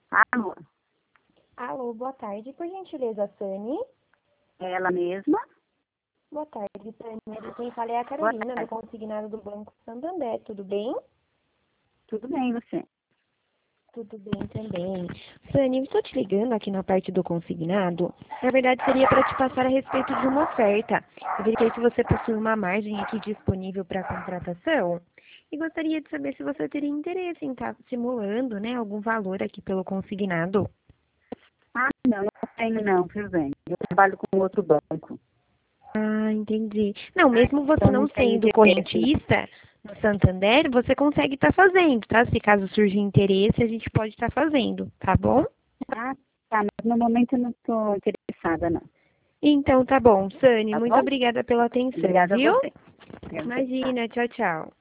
Alô, Alô, boa tarde. Por gentileza, Sani. ela mesma? Boa tarde, Sani. De quem fala é a Boa Carolina, do tarde. consignado do Banco Santander. Tudo bem? Tudo bem, você? Tudo bem também. Sani, eu estou te ligando aqui na parte do consignado. Na verdade, seria para te passar a respeito de uma oferta. Eu verifiquei que você possui uma margem aqui disponível para contratação e gostaria de saber se você teria interesse em estar simulando, né, algum valor aqui pelo consignado. Ah, não tenho não, viu, bem? Eu trabalho com outro banco. Ah, entendi. Não, mesmo você Então não não tenho sendo interesse, não. correntista no Santander, você consegue estar fazendo, tá? Se caso surgir interesse, a gente pode estar fazendo, tá bom? Ah, tá, mas no momento eu não estou interessada, não. Então tá bom, Sani, Tá muito bom? obrigada pela atenção, Obrigada a viu? você. Obrigada a você. Imagina, tchau, tchau.